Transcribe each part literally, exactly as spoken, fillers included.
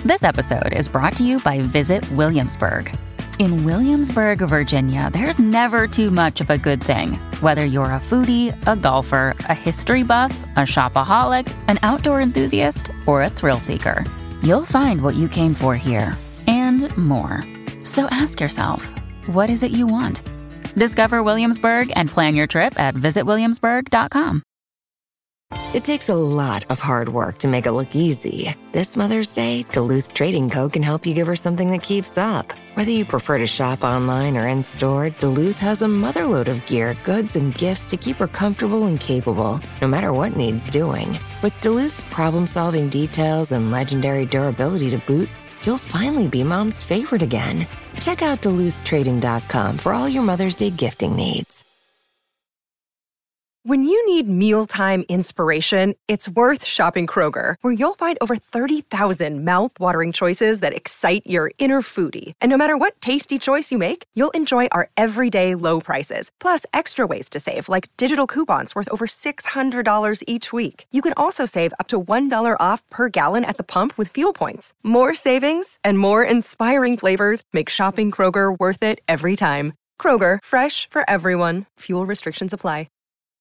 This episode is brought to you by Visit Williamsburg. In Williamsburg, Virginia, there's never too much of a good thing. Whether you're a foodie, a golfer, a history buff, a shopaholic, an outdoor enthusiast, or a thrill seeker, you'll find what you came for here and more. So ask yourself, what is it you want? Discover Williamsburg and plan your trip at visit williamsburg dot com. It takes a lot of hard work to make it look easy. This Mother's Day, Duluth Trading Co. can help you give her something that keeps up. Whether you prefer to shop online or in-store, Duluth has a motherload of gear, goods, and gifts to keep her comfortable and capable, no matter what needs doing. With Duluth's problem-solving details and legendary durability to boot, you'll finally be Mom's favorite again. Check out Duluth Trading dot com for all your Mother's Day gifting needs. When you need mealtime inspiration, it's worth shopping Kroger, where you'll find over thirty thousand mouth-watering choices that excite your inner foodie. And no matter what tasty choice you make, you'll enjoy our everyday low prices, plus extra ways to save, like digital coupons worth over six hundred dollars each week. You can also save up to one dollar off per gallon at the pump with fuel points. More savings and more inspiring flavors make shopping Kroger worth it every time. Kroger, fresh for everyone. Fuel restrictions apply.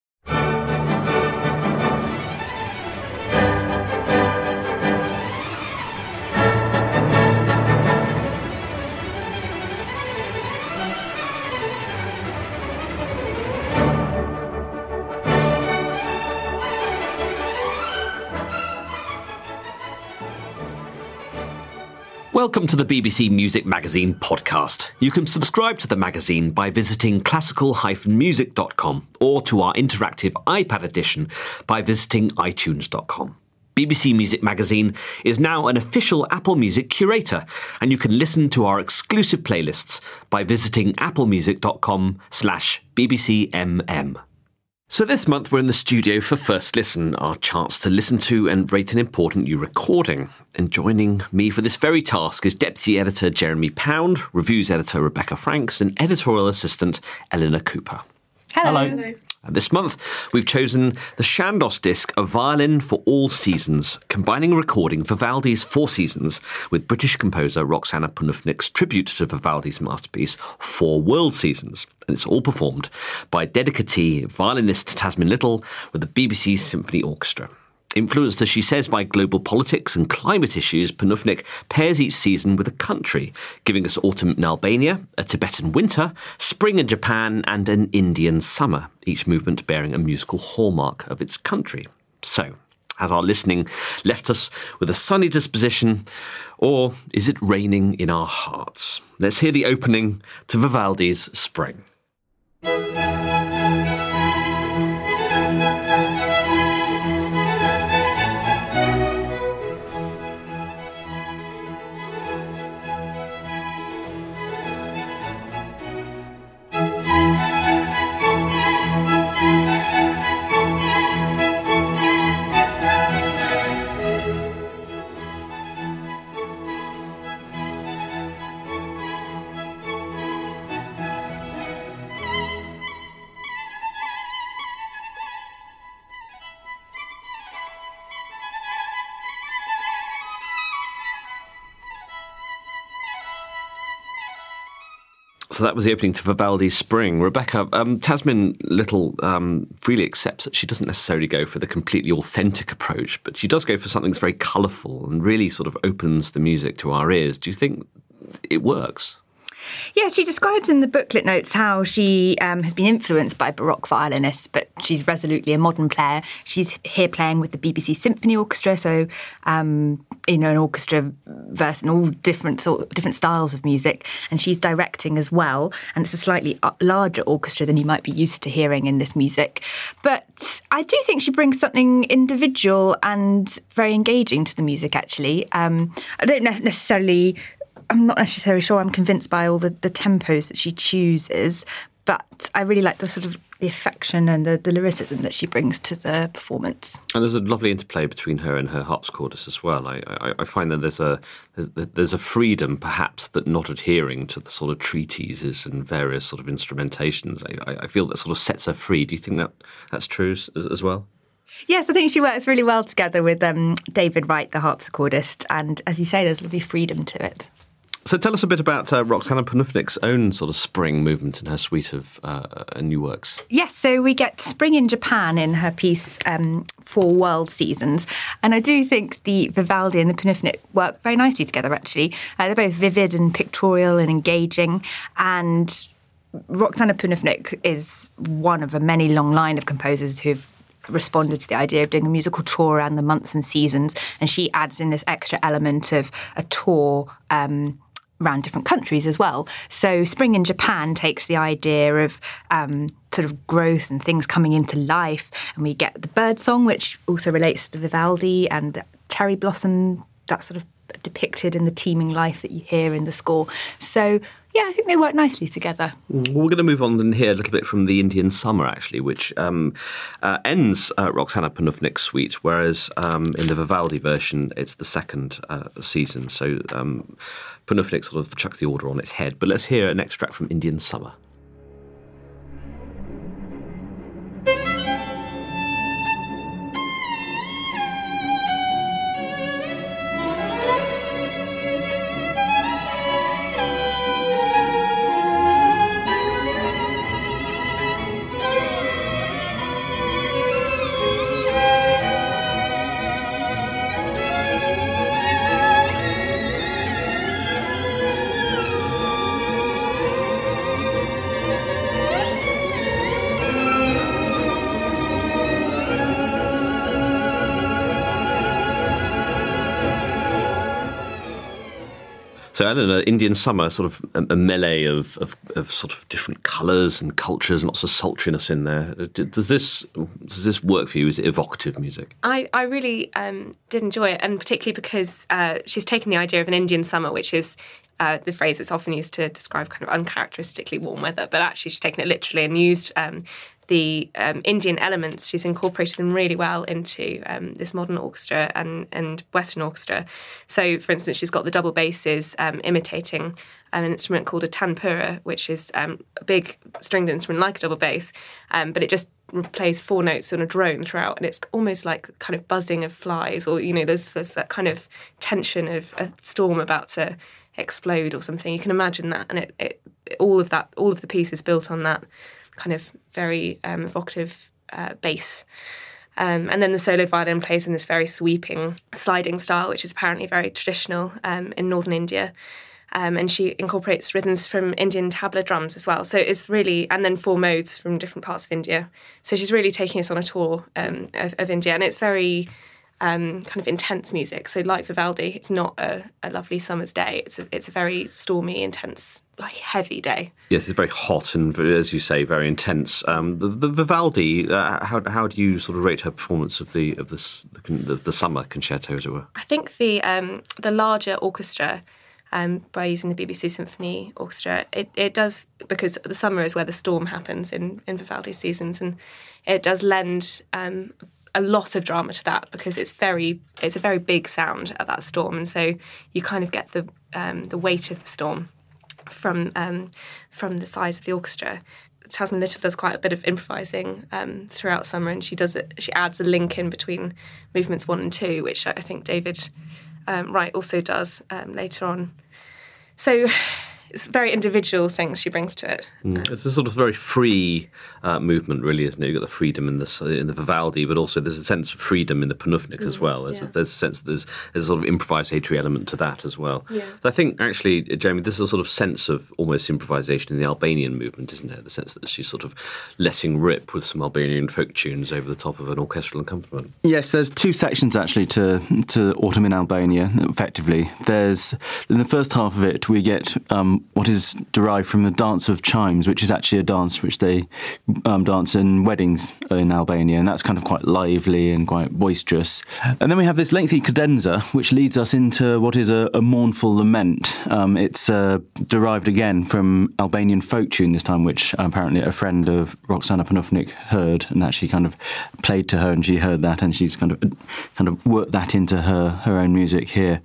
Welcome to the B B C Music Magazine podcast. You can subscribe to the magazine by visiting classical dash music dot com or to our interactive iPad edition by visiting i tunes dot com. B B C Music Magazine is now an official Apple Music curator, and you can listen to our exclusive playlists by visiting apple music dot com slash B B C M M. So this month we're in the studio for First Listen, our chance to listen to and rate an important new recording. And joining me for this very task is Deputy Editor Jeremy Pound, Reviews Editor Rebecca Franks, and Editorial Assistant Eleanor Cooper. Hello. Hello. And this month, we've chosen the Chandos disc, A Violin for All Seasons, combining a recording of Vivaldi's Four Seasons with British composer Roxana Punufnik's tribute to Vivaldi's masterpiece, Four World Seasons. And it's all performed by dedicatee violinist Tasmin Little with the B B C Symphony Orchestra. Influenced, as she says, by global politics and climate issues, Punufnik pairs each season with a country, giving us autumn in Albania, a Tibetan winter, spring in Japan, and an Indian summer, each movement bearing a musical hallmark of its country. So, has our listening left us with a sunny disposition, or is it raining in our hearts? Let's hear the opening to Vivaldi's Spring. So that was the opening to Vivaldi's Spring. Rebecca, um, Tasmin Little um, freely accepts that she doesn't necessarily go for the completely authentic approach, but she does go for something that's very colourful and really sort of opens the music to our ears. Do you think it works? Yeah, she describes in the booklet notes how she um, has been influenced by Baroque violinists, but she's resolutely a modern player. She's here playing with the B B C Symphony Orchestra, so um, you know, an orchestra verse in all different sort, different styles of music, and she's directing as well. And it's a slightly larger orchestra than you might be used to hearing in this music. But I do think she brings something individual and very engaging to the music. Actually, um, I don't necessarily. I'm not necessarily sure I'm convinced by all the, the tempos that she chooses, but I really like the sort of the affection and the, the lyricism that she brings to the performance. And there's a lovely interplay between her and her harpsichordist as well. I, I, I find that there's a there's a freedom, perhaps, that not adhering to the sort of treatises and various sort of instrumentations. I, I feel that sort of sets her free. Do you think that that's true as, as well? Yes, I think she works really well together with um, David Wright, the harpsichordist. And as you say, there's lovely freedom to it. So tell us a bit about uh, Roxana Panufnik's own sort of spring movement in her suite of uh, new works. Yes, so we get spring in Japan in her piece um, Four World Seasons. And I do think the Vivaldi and the Panufnik work very nicely together, actually. Uh, they're both vivid and pictorial and engaging. And Roxana Panufnik is one of a many long line of composers who've responded to the idea of doing a musical tour around the months and seasons. And she adds in this extra element of a tour um around different countries as well. So Spring in Japan takes the idea of um, sort of growth and things coming into life. And we get the bird song, which also relates to Vivaldi, and the cherry blossom, that's sort of depicted in the teeming life that you hear in the score. So, yeah, I think they work nicely together. Well, we're going to move on and hear a little bit from the Indian Summer, actually, which um, uh, ends uh, Roxana Panufnik's suite, whereas um, in the Vivaldi version, it's the second uh, season. So um, Panufnik sort of chucks the order on its head. But let's hear an extract from Indian Summer. So I don't know, Indian Summer, sort of a, a melee of, of, of sort of different colours and cultures, and lots of sultriness in there. Does this does this work for you? Is it evocative music? I, I really um, did enjoy it, and particularly because uh, she's taken the idea of an Indian summer, which is uh, the phrase that's often used to describe kind of uncharacteristically warm weather, but actually she's taken it literally and used um, the um, Indian elements. She's incorporated them really well into um, this modern orchestra and, and Western orchestra. So, for instance, she's got the double basses um, imitating an instrument called a tanpura, which is um, a big stringed instrument like a double bass, um, but it just plays four notes on a drone throughout, and it's almost like kind of buzzing of flies, or, you know, there's, there's that kind of tension of a storm about to explode or something. You can imagine that, and it, it all of that, all of the piece is built on that kind of very um, evocative uh, bass. Um, and then the solo violin plays in this very sweeping sliding style, which is apparently very traditional um, in northern India. Um, and she incorporates rhythms from Indian tabla drums as well. So it's really, and then four modes from different parts of India. So she's really taking us on a tour um, of, of India, and it's very um, kind of intense music. So like Vivaldi, it's not a, a lovely summer's day. It's a, it's a very stormy, intense, like heavy day. Yes, it's very hot and, as you say, very intense. Um, the, the Vivaldi, uh, how how do you sort of rate her performance of the of this, the the, the summer concerto, as it were? I think the um, the larger orchestra, um, by using the B B C Symphony Orchestra, it, it does, because the summer is where the storm happens in, in Vivaldi's seasons, and it does lend um, a lot of drama to that, because it's very it's a very big sound at that storm, and so you kind of get the um, the weight of the storm from um, from the size of the orchestra. Tasman Little does quite a bit of improvising um, throughout summer, and she does it. She adds a link in between movements one and two, which I think David um, Wright also does um, later on. So it's very individual things she brings to it. Mm. It's a sort of very free uh, movement, really, isn't it? You've got the freedom in the in the Vivaldi, but also there's a sense of freedom in the Panufnik mm, as well. There's, yeah. a, there's a sense that there's, there's a sort of improvisatory element to that as well. Yeah. So I think, actually, Jamie, this is a sort of sense of almost improvisation in the Albanian movement, isn't it? The sense that she's sort of letting rip with some Albanian folk tunes over the top of an orchestral accompaniment. Yes, there's two sections, actually, to, to Autumn in Albania, effectively. There's, in the first half of it, we get um, what is derived from the Dance of Chimes, which is actually a dance which they um, dance in weddings in Albania, and that's kind of quite lively and quite boisterous. And then we have this lengthy cadenza, which leads us into what is a, a mournful lament. Um, it's uh, derived again from Albanian folk tune this time, which apparently a friend of Roxana Panufnik heard and actually kind of played to her, and she heard that, and she's kind of kind of worked that into her her own music here.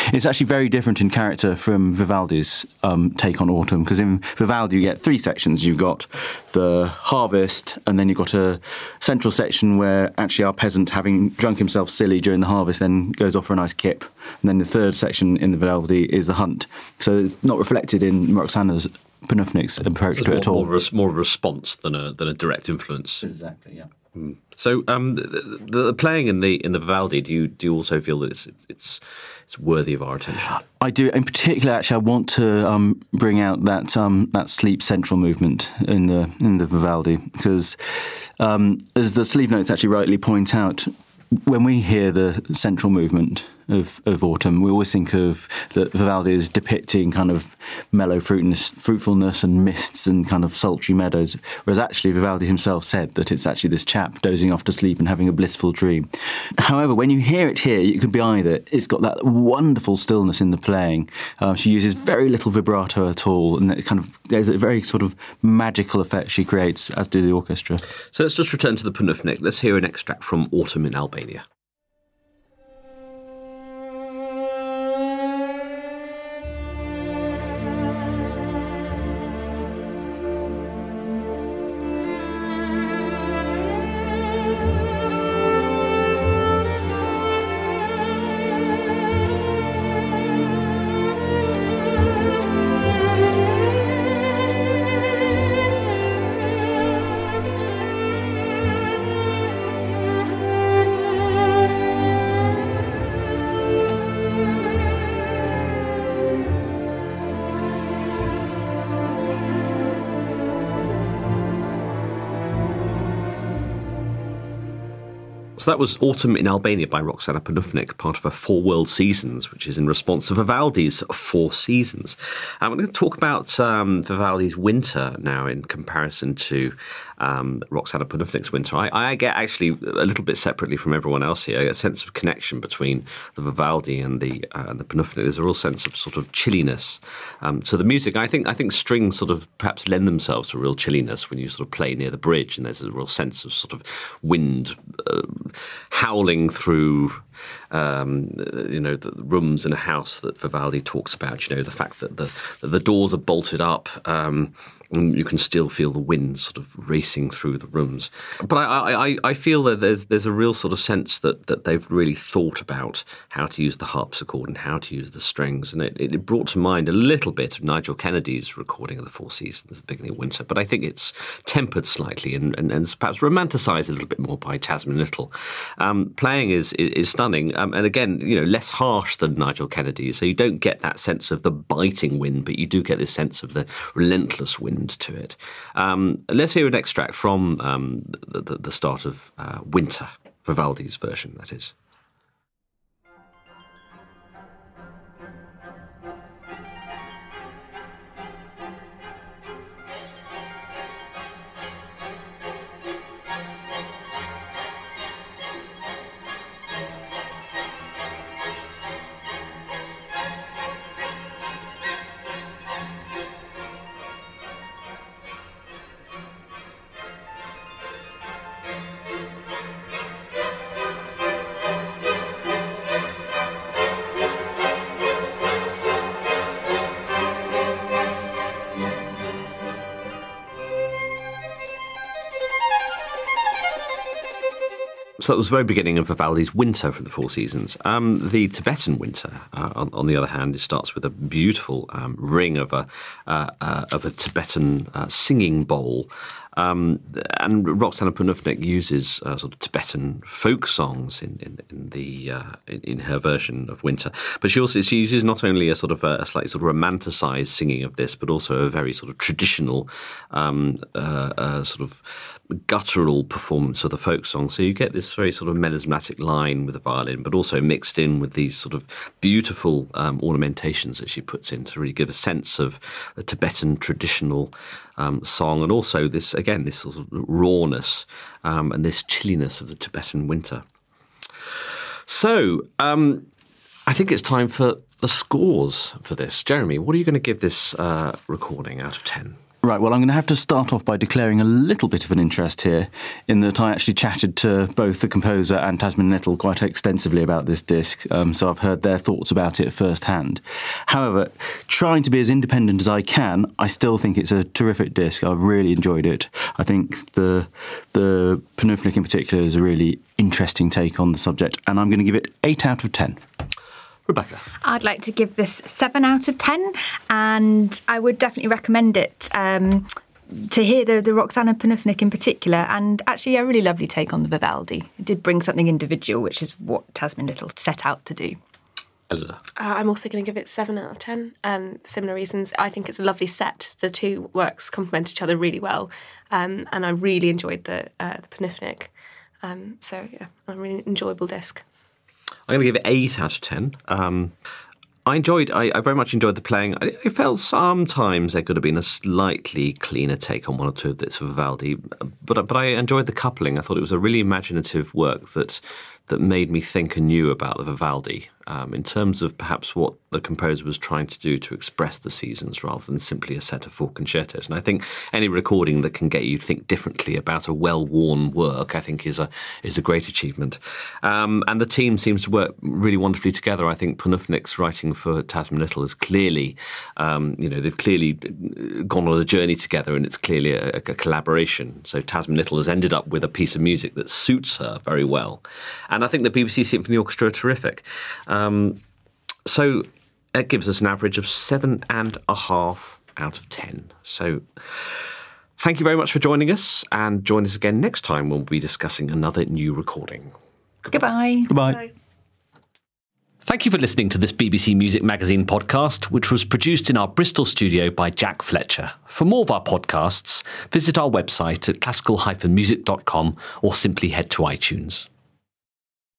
it's actually very different in character from Vivaldi's um, take on autumn, because in Vivaldi you get three sections. You've got the harvest, and then you've got a central section where actually our peasant, having drunk himself silly during the harvest, then goes off for a nice kip. And then the third section in the Vivaldi is the hunt. So it's not reflected in Roxana Panufnik's approach so to it at all. More of a, more of a response than a than a direct influence. Exactly, yeah. Mm. So um, the, the playing in the in the Vivaldi, do you do you also feel that it's it's it's worthy of our attention? I do. In particular, actually, I want to um, bring out that um, that sleep central movement in the in the Vivaldi, because um, as the sleeve notes actually rightly point out, when we hear the central movement of, of autumn, we always think of that Vivaldi is depicting kind of mellow fruitness, fruitfulness and mists and kind of sultry meadows, whereas actually Vivaldi himself said that it's actually this chap dozing off to sleep and having a blissful dream. However, when you hear it here, you can be either. It's got that wonderful stillness in the playing. Uh, she uses very little vibrato at all, and it kind of there's a very sort of magical effect she creates, as do the orchestra. So let's just return to the Panufnik. Let's hear an extract from Autumn in Albania. So that was Autumn in Albania by Roxana Panufnik, part of her Four World Seasons, which is in response to Vivaldi's Four Seasons. I'm going to talk about um, Vivaldi's Winter now in comparison to um, Roxana Panufnik's Winter. I, I get actually a little bit separately from everyone else here, a sense of connection between the Vivaldi and the uh, and the Panufnik. There's a real sense of sort of chilliness um, to the music. I think I think strings sort of perhaps lend themselves to a real chilliness when you sort of play near the bridge, and there's a real sense of sort of wind uh, howling through, um, you know, the rooms in a house that Vivaldi talks about. You know, the fact that the that the doors are bolted up, um, and you can still feel the wind sort of racing through the rooms. But I, I, I feel that there's there's a real sort of sense that that they've really thought about how to use the harpsichord and how to use the strings, and it, it brought to mind a little bit of Nigel Kennedy's recording of the Four Seasons at the beginning of Winter. But I think it's tempered slightly and, and, and perhaps romanticised a little bit more by Tasman Little. Um, playing is is, is stunning, um, and again, you know, less harsh than Nigel Kennedy's, so you don't get that sense of the biting wind, but you do get this sense of the relentless wind to it. Um, let's hear an extract from um, the, the, the start of uh, Winter, Vivaldi's version, that is. So that was the very beginning of Vivaldi's Winter from the Four Seasons. Um, the Tibetan Winter, uh, on, on the other hand, it starts with a beautiful um, ring of a uh, uh, of a Tibetan uh, singing bowl. Um, and Roxana Panufnik uses uh, sort of Tibetan folk songs in in, in the uh, in, in her version of Winter, but she also she uses not only a sort of a, a slightly sort of romanticised singing of this, but also a very sort of traditional um, uh, uh, sort of guttural performance of the folk song. So you get this very sort of melismatic line with the violin, but also mixed in with these sort of beautiful um, ornamentations that she puts in to really give a sense of the Tibetan traditional um, song, and also this, again, this sort of rawness um, and this chilliness of the Tibetan winter. So um, I think it's time for the scores for this. Jeremy, what are you going to give this uh, recording out of ten? Right, well, I'm going to have to start off by declaring a little bit of an interest here, in that I actually chatted to both the composer and Tasman Little quite extensively about this disc, um, so I've heard their thoughts about it firsthand. However, trying to be as independent as I can, I still think it's a terrific disc. I've really enjoyed it. I think the the Panufnik in particular is a really interesting take on the subject, and I'm going to give it eight out of ten. Rebecca? I'd like to give this seven out of ten, and I would definitely recommend it um, to hear the, the Roxana Panufnik in particular, and actually a really lovely take on the Vivaldi. It did bring something individual, which is what Tasman Little set out to do. Uh, I'm also going to give it seven out of ten. Um, similar reasons. I think it's a lovely set. The two works complement each other really well, um, and I really enjoyed the uh, the Panufnik. Um, so yeah, a really enjoyable disc. I'm going to give it eight out of ten. Um, I enjoyed, I, I very much enjoyed the playing. I, I felt sometimes there could have been a slightly cleaner take on one or two of this for Vivaldi, but but I enjoyed the coupling. I thought it was a really imaginative work that that made me think anew about the Vivaldi um, in terms of perhaps what the composer was trying to do to express the seasons rather than simply a set of four concertos. And I think any recording that can get you to think differently about a well-worn work, I think, is a is a great achievement. Um, and the team seems to work really wonderfully together. I think Panufnik's writing for Tasman Little is clearly, um, you know, they've clearly gone on a journey together, and it's clearly a, a collaboration. So Tasman Little has ended up with a piece of music that suits her very well. And I think the B B C Symphony Orchestra are terrific. Um, so it gives us an average of seven and a half out of ten. So thank you very much for joining us, and join us again next time when we'll be discussing another new recording. Goodbye. Goodbye. Goodbye. Thank you for listening to this B B C Music Magazine podcast, which was produced in our Bristol studio by Jack Fletcher. For more of our podcasts, visit our website at classical dash music dot com or simply head to iTunes.